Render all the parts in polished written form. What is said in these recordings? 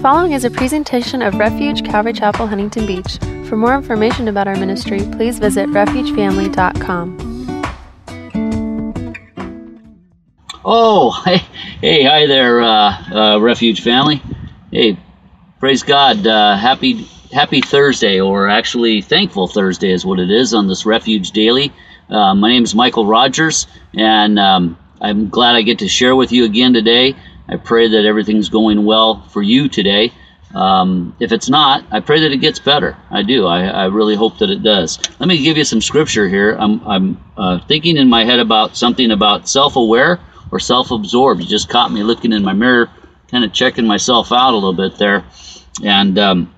following is a presentation of Refuge Calvary Chapel, Huntington Beach. For more information about our ministry, please visit refugefamily.com. Oh, hi there, Refuge family. Hey, praise God. Happy Thursday, or actually Thankful Thursday is what it is on this Refuge Daily. My name is Michael Rogers, and I'm glad I get to share with you again today. I pray that everything's going well for you today. If it's not, I pray that it gets better. I do. I really hope that it does. Let me give you some scripture here. I'm thinking in my head about something about self-aware or self-absorbed. You just caught me looking in my mirror, kind of checking myself out a little bit there. And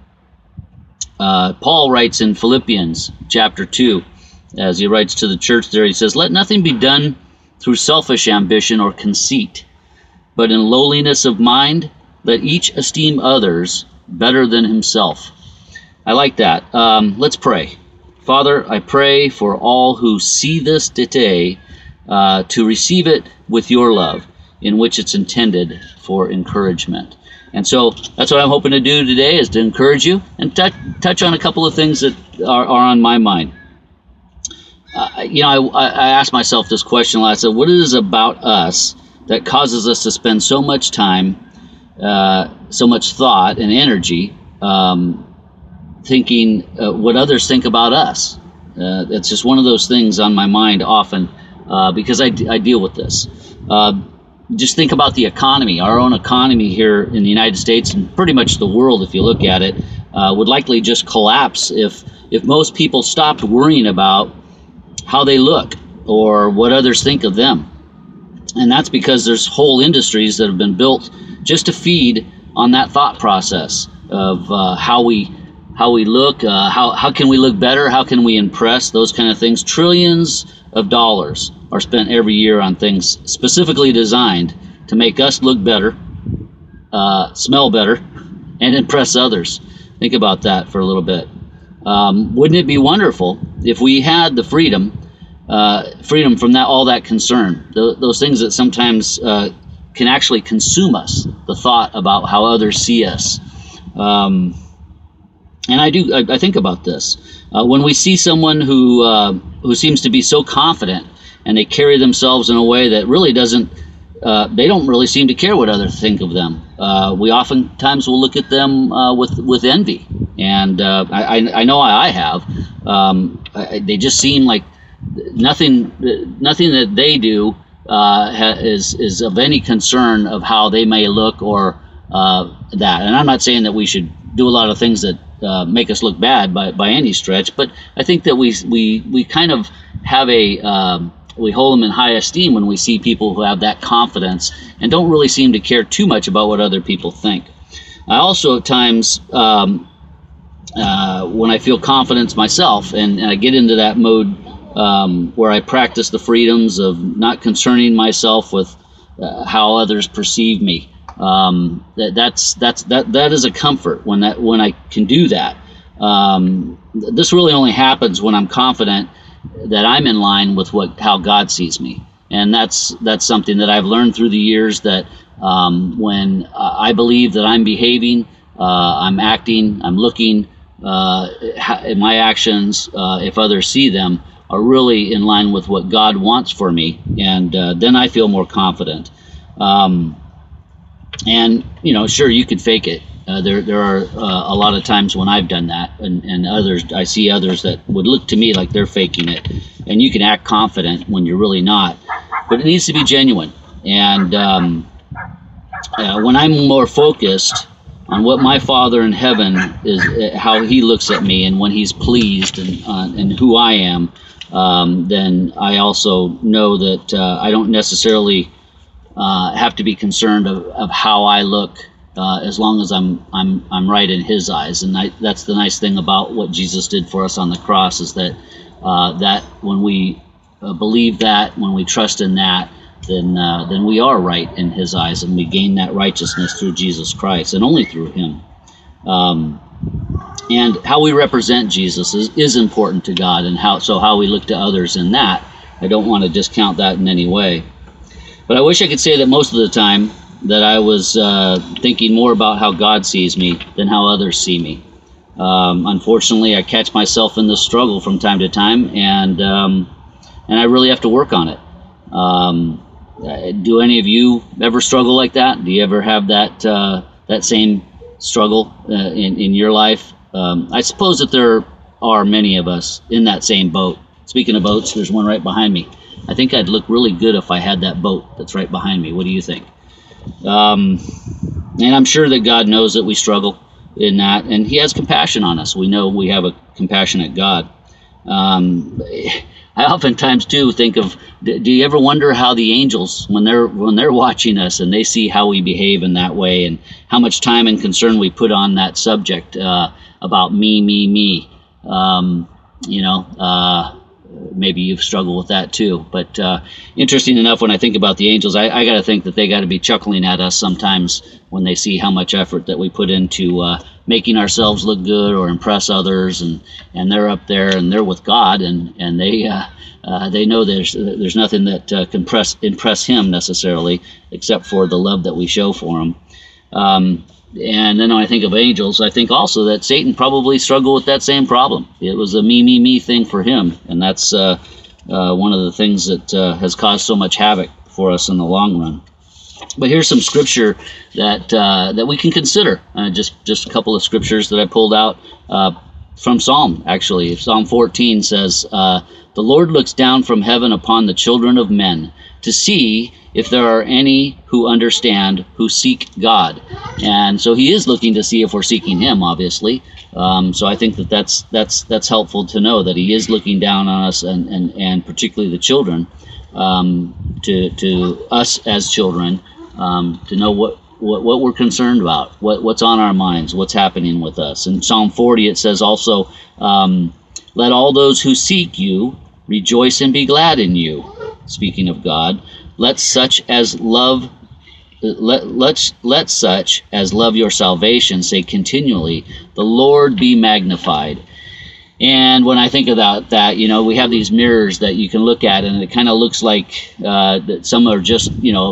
Paul writes in Philippians chapter 2, as he writes to the church there, he says, "Let nothing be done through selfish ambition or conceit, but in lowliness of mind, let each esteem others better than himself." I like that. Let's pray. Father, I pray for all who see this today to receive it with your love, in which it's intended for encouragement. And so that's what I'm hoping to do today, is to encourage you and touch on a couple of things that are on my mind. I asked myself this question a lot. I said, what is it about us that causes us to spend so much time, so much thought and energy thinking what others think about us? It's just one of those things on my mind often because I deal with this. Just think about the economy. Our own economy here in the United States, and pretty much the world, if you look at it, would likely just collapse if most people stopped worrying about how they look or what others think of them. And that's because there's whole industries that have been built just to feed on that thought process of how we look, how can we look better, how can we impress, those kind of things. Trillions of dollars are spent every year on things specifically designed to make us look better, smell better, and impress others. Think about that for a little bit. Wouldn't it be wonderful if we had the freedom from all that concern, those things that sometimes can actually consume us, the thought about how others see us. And I think about this. When we see someone who seems to be so confident, and they carry themselves in a way that really they don't really seem to care what others think of them. We oftentimes will look at them with envy, and I know I have. They just seem like nothing that they do is of any concern of how they may look or that. And I'm not saying that we should do a lot of things that make us look bad by any stretch, but I think that we kind of have we hold them in high esteem when we see people who have that confidence and don't really seem to care too much about what other people think. I also at times, when I feel confidence myself and I get into that mode where I practice the freedoms of not concerning myself with how others perceive me, that is a comfort when I can do that. This really only happens when I'm confident that I'm in line with how God sees me, and that's something that I've learned through the years, that when I believe that I'm behaving, I'm acting, I'm looking, my actions, if others see them, are really in line with what God wants for me, and then I feel more confident. And sure, you could fake it. There are a lot of times when I've done that, and I see others that would look to me like they're faking it, and you can act confident when you're really not, but it needs to be genuine. And when I'm more focused on what my Father in heaven is, how He looks at me, and when He's pleased and who I am, then I also know that I don't necessarily have to be concerned of how I look. As long as I'm right in His eyes, and that's the nice thing about what Jesus did for us on the cross, is that when we believe that, when we trust in that, then we are right in His eyes, and we gain that righteousness through Jesus Christ, and only through Him. And how we represent Jesus is important to God, and how we look to others in that. I don't want to discount that in any way. But I wish I could say that most of the time that I was thinking more about how God sees me than how others see me. Unfortunately, I catch myself in this struggle from time to time, and I really have to work on it. Do any of you ever struggle like that? Do you ever have that same struggle in your life? I suppose that there are many of us in that same boat. Speaking of boats, there's one right behind me. I think I'd look really good if I had that boat that's right behind me. What do you think? And I'm sure that God knows that we struggle in that, and He has compassion on us. We know we have a compassionate God. I oftentimes too think of, do you ever wonder how the angels, when they're watching us and they see how we behave in that way, and how much time and concern we put on that subject about me. Maybe you've struggled with that too. But interesting enough, when I think about the angels, I got to think that they got to be chuckling at us sometimes when they see how much effort that we put into making ourselves look good or impress others, and they're up there and they're with God, and they know there's nothing that can impress Him necessarily, except for the love that we show for Him. And then when I think of angels, I think also that Satan probably struggled with that same problem. It was a me thing for him, and that's one of the things that has caused so much havoc for us in the long run. But here's some scripture that we can consider. Just a couple of scriptures that I pulled out from Psalm, actually. Psalm 14 says, "The Lord looks down from heaven upon the children of men to see if there are any who understand, who seek God." And so He is looking to see if we're seeking Him, obviously. So I think that's helpful to know that He is looking down on us, and particularly the children, to us as children, to know what we're concerned about, what's on our minds, what's happening with us. In Psalm 40 it says also, "Let all those who seek you rejoice and be glad in you." Speaking of God, let such as love your salvation say continually, "The Lord be magnified." And when I think about that, we have these mirrors that you can look at, and it kind of looks like that some are just,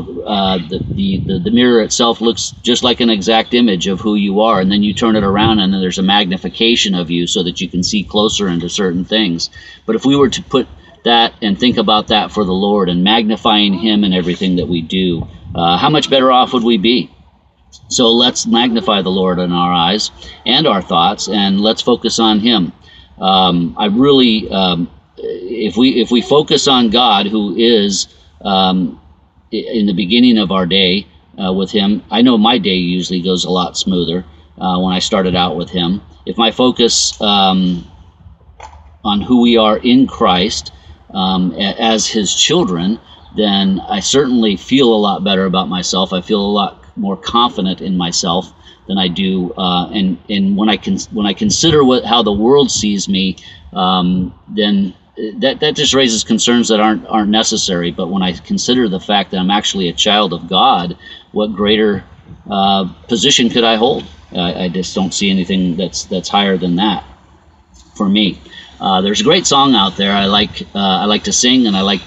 the mirror itself looks just like an exact image of who you are, and then you turn it around and then there's a magnification of you so that you can see closer into certain things. But if we were to put that and think about that for the Lord and magnifying Him in everything that we do, how much better off would we be? So let's magnify the Lord in our eyes and our thoughts, and let's focus on Him. I really, if we focus on God, who is in the beginning of our day with Him, I know my day usually goes a lot smoother when I started out with Him. If my focus on who we are in Christ, as His children, then I certainly feel a lot better about myself. I feel a lot more confident in myself than I do. And when I consider how the world sees me, then that just raises concerns that aren't necessary. But when I consider the fact that I'm actually a child of God, what greater position could I hold? I just don't see anything that's higher than that for me. There's a great song out there I like to sing, and I like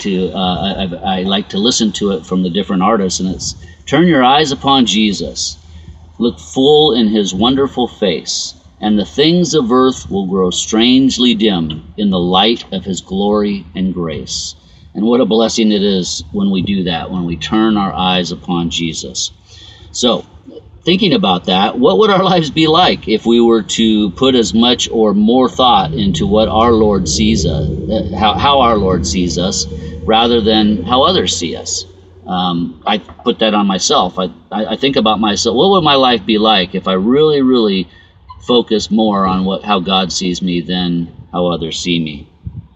to listen to it from the different artists, and it's "Turn your eyes upon Jesus, look full in His wonderful face, and the things of earth will grow strangely dim in the light of His glory and grace." And what a blessing it is when we do that, when we turn our eyes upon Jesus. So, thinking about that, what would our lives be like if we were to put as much or more thought into what our Lord sees us, how our Lord sees us, rather than how others see us? I put that on myself. I think about myself. What would my life be like if I really, really focus more on how God sees me than how others see me?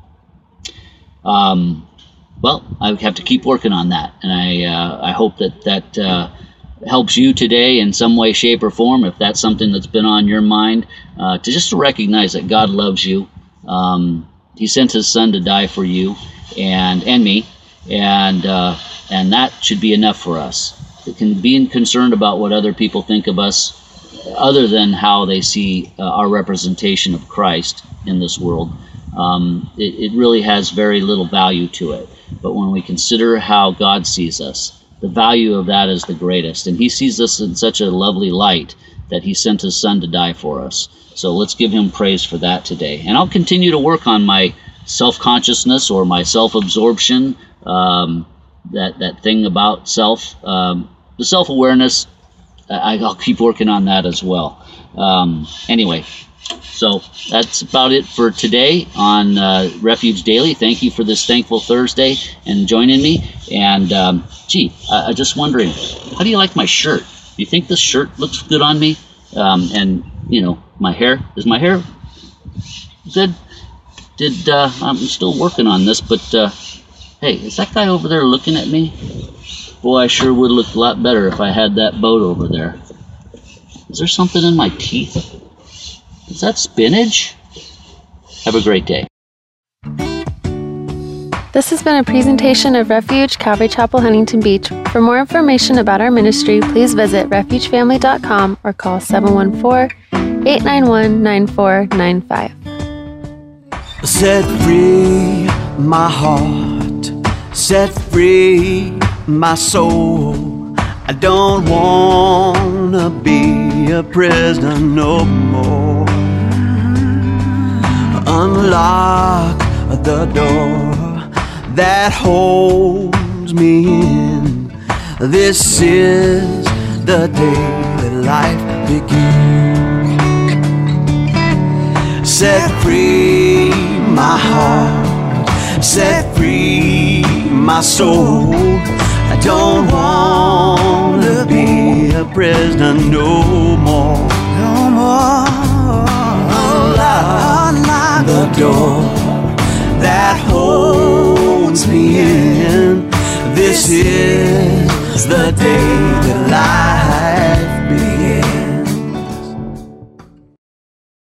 Well, I have to keep working on that, and I hope that helps you today in some way, shape, or form. If that's something that's been on your mind, to recognize that God loves you. He sent His Son to die for you and me, and that should be enough for us. It can be concerned about what other people think of us, other than how they see our representation of Christ in this world. It really has very little value to it. But when we consider how God sees us, the value of that is the greatest. And he sees us in such a lovely light that he sent his son to die for us. So let's give him praise for that today. And I'll continue to work on my self-consciousness or my self-absorption, that thing about self, the self-awareness. I'll keep working on that as well. Anyway, so that's about it for today on Refuge Daily. Thank you for this Thankful Thursday and joining me. And I'm just wondering, how do you like my shirt? Do you think this shirt looks good on me? And my hair, is my hair good? I'm still working on this, but hey, is that guy over there looking at me? Boy, I sure would look a lot better if I had that boat over there. Is there something in my teeth? Is that spinach? Have a great day. This has been a presentation of Refuge Calvary Chapel, Huntington Beach. For more information about our ministry, please visit refugefamily.com or call 714-891-9495. Set free my heart, set free my soul. I don't wanna be a prisoner no more. Unlock the door that holds me in. This is the day that life begins. Set free my heart, set free my soul. I don't wanna be a prisoner no more. No more. Unlock the door